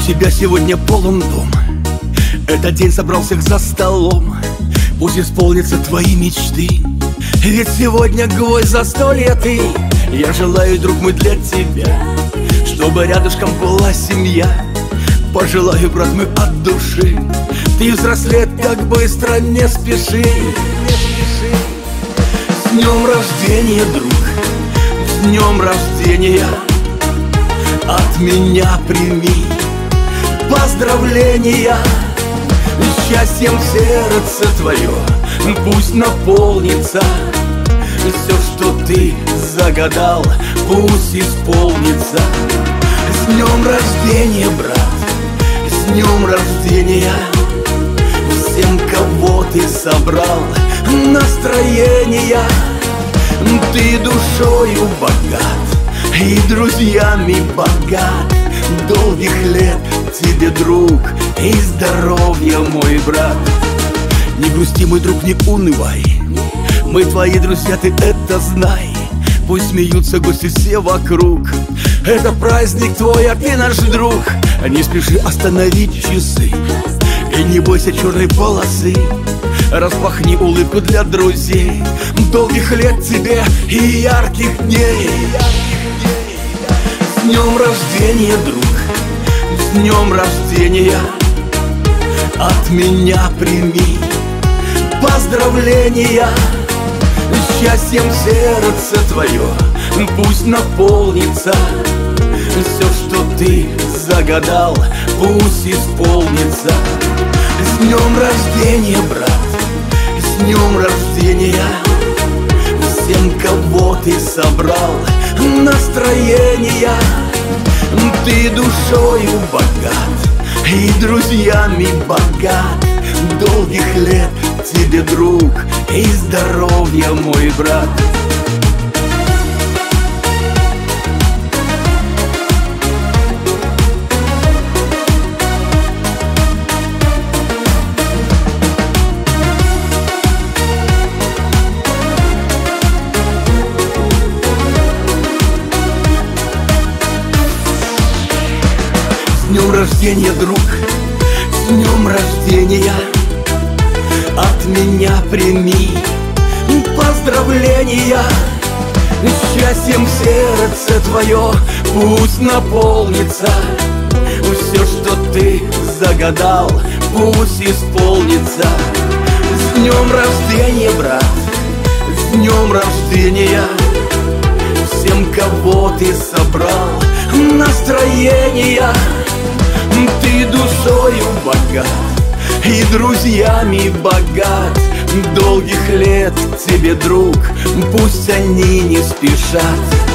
тебя сегодня полон дом. Этот день собрал всех за столом. Пусть исполнятся твои мечты, ведь сегодня гвоздь застолья ты. Я желаю, друг мой, для тебя, чтобы рядышком была семья. Пожелаю, брат мой, от души, ты взрослеть так быстро не спеши. С днем рождения, друг, с днем рождения. От меня прими поздравления. Счастьем сердце твое пусть наполнится. Все, что ты загадал, пусть исполнится. С днем рождения, брат, с днем рождения. Всем, кого ты собрал, настроения. Ты душою богат и друзьями богат. Долгих лет тебе, друг, и здоровья, мой брат. Не грусти, мой друг, не унывай, мы твои друзья, ты это знай. Пусть смеются гости все вокруг, это праздник твой, а ты наш друг. Не спеши остановить часы и не бойся черной полосы. Распахни улыбку для друзей. Долгих лет тебе и ярких дней. С днем рождения, друг, с днем рождения. От меня прими поздравления. Счастьем сердце твое пусть наполнится. Все, что ты загадал, пусть исполнится. С днем рождения, брат, с днем рождения. Всем, кого ты собрал, настроения. Ты душою богат и друзьями богат. Долгих лет тебе, друг, и здоровья, мой брат. С днем рождения, друг, с днем рождения. От меня прими поздравления. Счастьем сердце твое пусть наполнится. Все, что ты загадал, пусть исполнится. С днем рождения, брат, с днем рождения. Всем, кого ты собрал, настроения. Ты душою богат и друзьями богат. Долгих лет тебе, друг, пусть они не спешат.